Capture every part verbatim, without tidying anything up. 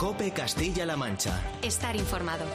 COPE Castilla-La Mancha. Estar informado.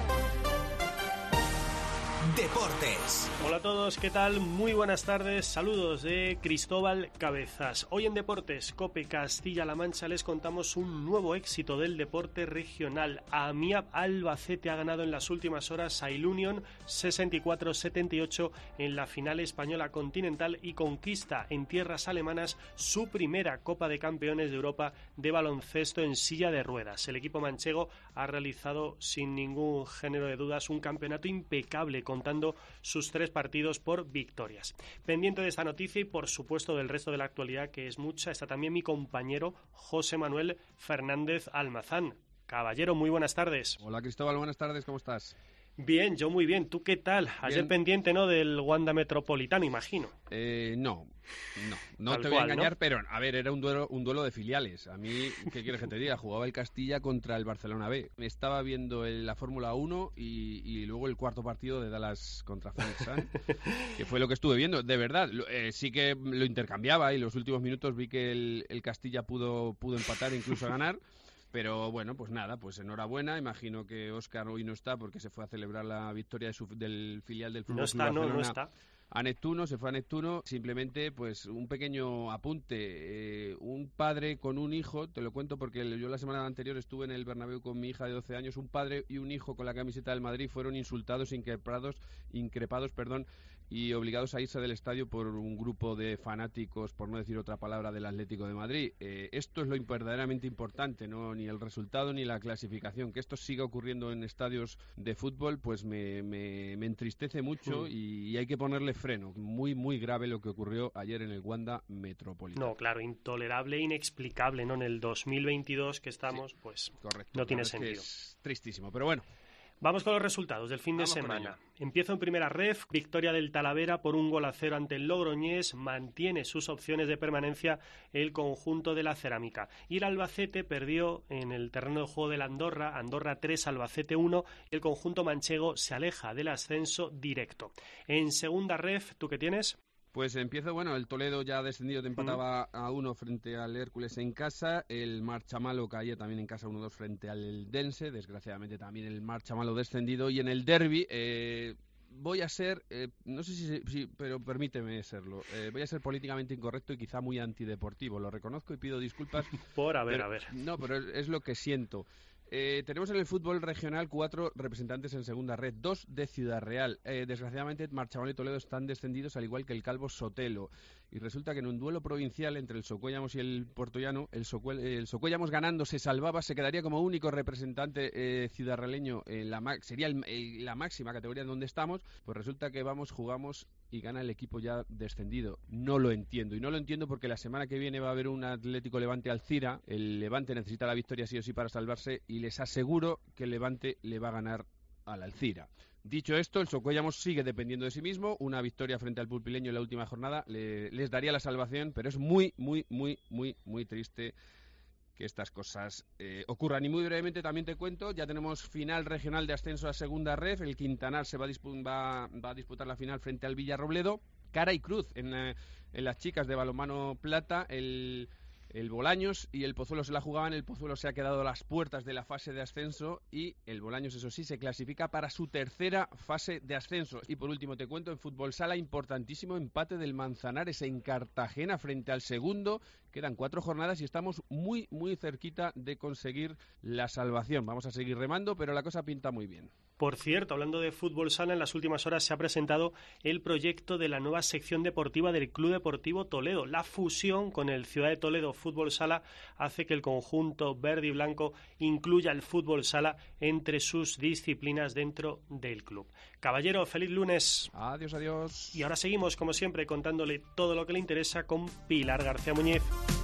Deportes. Hola a todos, ¿qué tal? Muy buenas tardes, saludos de Cristóbal Cabezas. Hoy en Deportes COPE Castilla-La Mancha les contamos un nuevo éxito del deporte regional. AMIAP Albacete ha ganado en las últimas horas a Ilunion sesenta y cuatro a setenta y ocho en la final española continental y conquista en tierras alemanas su primera Copa de Campeones de Europa de baloncesto en silla de ruedas. El equipo manchego ha realizado sin ningún género de dudas un campeonato impecable, contando sus tres partidos por victorias. Pendiente de esta noticia y por supuesto del resto de la actualidad, que es mucha, está también mi compañero José Manuel Fernández Almazán. Caballero, muy buenas tardes. Hola Cristóbal, buenas tardes, ¿cómo estás? Bien, yo muy bien. ¿Tú qué tal? Ayer pendiente, ¿no?, del Wanda Metropolitano, imagino. Eh, no, no, no Tal te voy cual, a engañar, ¿no? Pero a ver, era un duelo, un duelo de filiales. A mí, ¿qué quieres que te diga? Jugaba el Castilla contra el Barcelona B. Estaba viendo el, la Fórmula uno y, y luego el cuarto partido de Dallas contra Phoenix Sun, que fue lo que estuve viendo. De verdad, eh, sí que lo intercambiaba y los últimos minutos vi que el, el Castilla pudo, pudo empatar e incluso ganar. Pero bueno, pues nada, pues enhorabuena. Imagino que Óscar hoy no está porque se fue a celebrar la victoria de su, del filial del Fútbol No Club está, Barcelona. no, no está. A Neptuno, se fue a Neptuno. Simplemente, pues un pequeño apunte. Eh, un padre con un hijo, te lo cuento porque yo la semana anterior estuve en el Bernabéu con mi hija de doce años. Un padre y un hijo con la camiseta del Madrid fueron insultados, increpados, increpados, perdón, y obligados a irse del estadio por un grupo de fanáticos, por no decir otra palabra, del Atlético de Madrid. Eh, esto es lo verdaderamente importante, no ni el resultado ni la clasificación. Que esto siga ocurriendo en estadios de fútbol, pues me, me, me entristece mucho mm. y, y hay que ponerle freno. Muy, muy grave lo que ocurrió ayer en el Wanda Metropolitano. No, claro, intolerable, inexplicable, ¿no? En el dos mil veintidós que estamos, sí, pues correcto, no tiene es sentido. Que es tristísimo, pero bueno. Vamos con los resultados del fin Vamos de semana. Empiezo en primera ref, victoria del Talavera por un gol a cero ante el Logroñés, mantiene sus opciones de permanencia el conjunto de la Cerámica. Y el Albacete perdió en el terreno de juego del Andorra, Andorra tres, Albacete uno, y el conjunto manchego se aleja del ascenso directo. En segunda ref, ¿tú qué tienes? Pues empiezo, bueno, el Toledo ya descendido te empataba mm. a uno frente al Hércules en casa, el Marchamalo caía también en casa uno dos frente al Dense, desgraciadamente también el Marchamalo descendido, y en el derbi eh, voy a ser, eh, no sé si, si, pero permíteme serlo, eh, voy a ser políticamente incorrecto y quizá muy antideportivo, lo reconozco y pido disculpas. Por a ver, pero, a ver. No, pero es, es lo que siento. Eh, tenemos en el fútbol regional cuatro representantes en segunda red, dos de Ciudad Real. Eh, desgraciadamente, Marchamalo y Toledo están descendidos, al igual que el Calvo Sotelo. Y resulta que en un duelo provincial entre el Socuellamos y el Puertollano, el, Socuel, el Socuellamos ganando se salvaba, se quedaría como único representante eh, ciudadraleño, en la sería el, el, la máxima categoría en donde estamos. Pues resulta que vamos, jugamos y gana el equipo ya descendido. No lo entiendo. Y no lo entiendo porque la semana que viene va a haber un Atlético Levante Alcira. El Levante necesita la victoria sí o sí para salvarse y les aseguro que el Levante le va a ganar al Alcira. Dicho esto, el Socuellamos sigue dependiendo de sí mismo. Una victoria frente al Pulpileño en la última jornada le, les daría la salvación, pero es muy, muy, muy, muy, muy triste que estas cosas eh, ocurran. Y muy brevemente también te cuento, ya tenemos final regional de ascenso a segunda ref. El Quintanar se va a, dispu- va, va a disputar la final frente al Villarrobledo. Cara y cruz en, eh, en las chicas de balonmano plata. El... El Bolaños y el Pozuelo se la jugaban, el Pozuelo se ha quedado a las puertas de la fase de ascenso y el Bolaños, eso sí, se clasifica para su tercera fase de ascenso. Y por último te cuento, en fútbol sala, importantísimo empate del Manzanares en Cartagena frente al segundo. Quedan cuatro jornadas y estamos muy, muy cerquita de conseguir la salvación. Vamos a seguir remando, pero la cosa pinta muy bien. Por cierto, hablando de fútbol sala, en las últimas horas se ha presentado el proyecto de la nueva sección deportiva del Club Deportivo Toledo. La fusión con el Ciudad de Toledo Fútbol Sala hace que el conjunto verde y blanco incluya el fútbol sala entre sus disciplinas dentro del club. Caballero, feliz lunes. Adiós, adiós. Y ahora seguimos, como siempre, contándole todo lo que le interesa con Pilar García Muñiz.